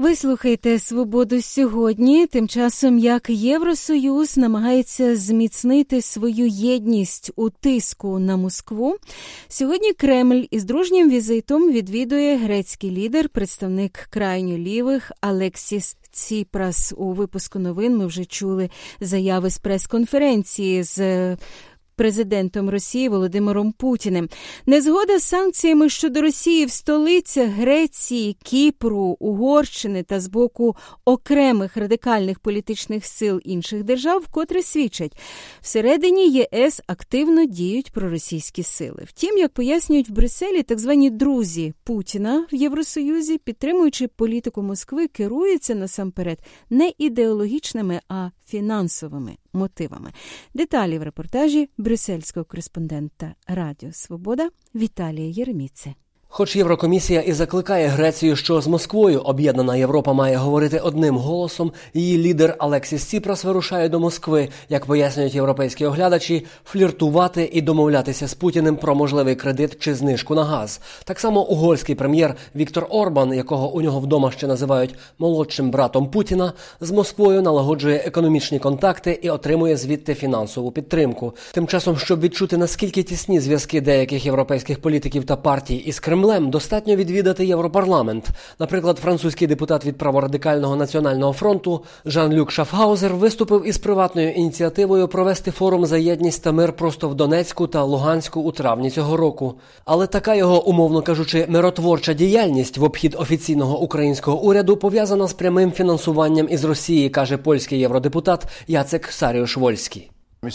Ви слухаєте «Свободу сьогодні», тим часом як Євросоюз намагається зміцнити свою єдність у тиску на Москву. Сьогодні Кремль із дружнім візитом відвідує грецький лідер, представник крайньо лівих Алексіс Ціпрас. У випуску новин ми вже чули заяви з прес-конференції з президентом Росії Володимиром Путіним. Незгода з санкціями щодо Росії в столицях Греції, Кіпру, Угорщини та з боку окремих радикальних політичних сил інших держав вкотре свідчать. Всередині ЄС активно діють проросійські сили. Втім, як пояснюють в Брюсселі, так звані друзі Путіна в Євросоюзі, підтримуючи політику Москви, керуються насамперед не ідеологічними, а фінансовими мотивами. Деталі в репортажі брюссельського кореспондента Радіо Свобода Віталія Єреміци. Хоч Єврокомісія і закликає Грецію, що з Москвою об'єднана Європа має говорити одним голосом, її лідер Алексіс Ціпрас вирушає до Москви, як пояснюють європейські оглядачі, фліртувати і домовлятися з Путіним про можливий кредит чи знижку на газ. Так само угорський прем'єр Віктор Орбан, якого у нього вдома ще називають молодшим братом Путіна, з Москвою налагоджує економічні контакти і отримує звідти фінансову підтримку. Тим часом, щоб відчути, наскільки тісні зв'язки деяких європейських політиків та партій із Кремлем, достатньо відвідати Європарламент. Наприклад, французький депутат від праворадикального національного фронту Жан-Люк Шафхаузер виступив із приватною ініціативою провести форум за єдність та мир просто в Донецьку та Луганську у травні цього року. Але така його, умовно кажучи, миротворча діяльність в обхід офіційного українського уряду пов'язана з прямим фінансуванням із Росії, каже польський євродепутат Яцек Саріуш-Вольський.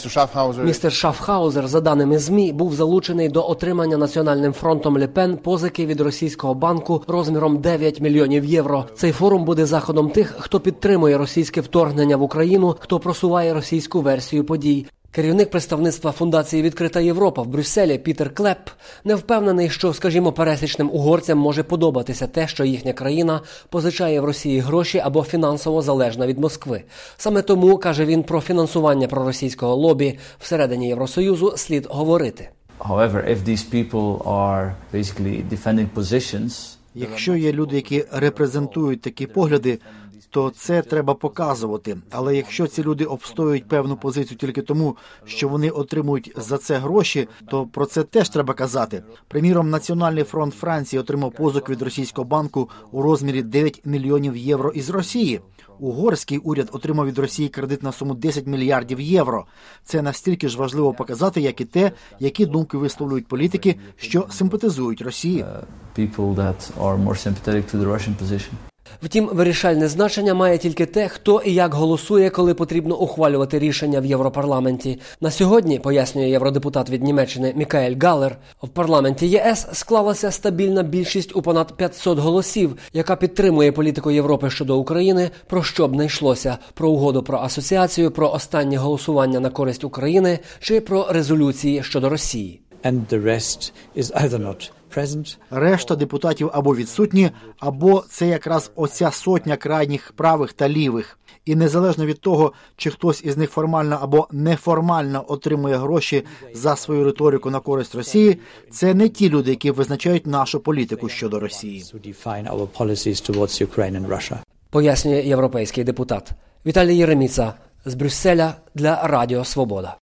Містер Шафхаузер, за даними ЗМІ, був залучений до отримання Національним фронтом Ле Пен позики від російського банку розміром 9 мільйонів євро. Цей форум буде заходом тих, хто підтримує російське вторгнення в Україну, хто просуває російську версію подій. Керівник представництва фундації «Відкрита Європа» в Брюсселі Пітер Клеп не впевнений, що, скажімо, пересічним угорцям може подобатися те, що їхня країна позичає в Росії гроші або фінансово залежна від Москви. Саме тому, каже він, про фінансування проросійського лобі всередині Євросоюзу слід говорити. Якщо є люди, які репрезентують такі погляди, то це треба показувати. Але якщо ці люди обстоюють певну позицію тільки тому, що вони отримують за це гроші, то про це теж треба казати. Приміром, Національний фронт Франції отримав позик від російського банку у розмірі 9 мільйонів євро із Росії. Угорський уряд отримав від Росії кредит на суму 10 мільярдів євро. Це настільки ж важливо показати, як і те, які думки висловлюють політики, що симпатизують Росії. Втім, вирішальне значення має тільки те, хто і як голосує, коли потрібно ухвалювати рішення в Європарламенті. На сьогодні, пояснює євродепутат від Німеччини Мікаель Галлер, в парламенті ЄС склалася стабільна більшість у понад 500 голосів, яка підтримує політику Європи щодо України, про що б не йшлося – про угоду про асоціацію, про останнє голосування на користь України чи про резолюції щодо Росії. Решта депутатів або відсутні, або це якраз оця сотня крайніх правих та лівих. І незалежно від того, чи хтось із них формально або неформально отримує гроші за свою риторику на користь Росії, це не ті люди, які визначають нашу політику щодо Росії. Пояснює європейський депутат. Віталій Єреміца з Брюсселя для Радіо Свобода.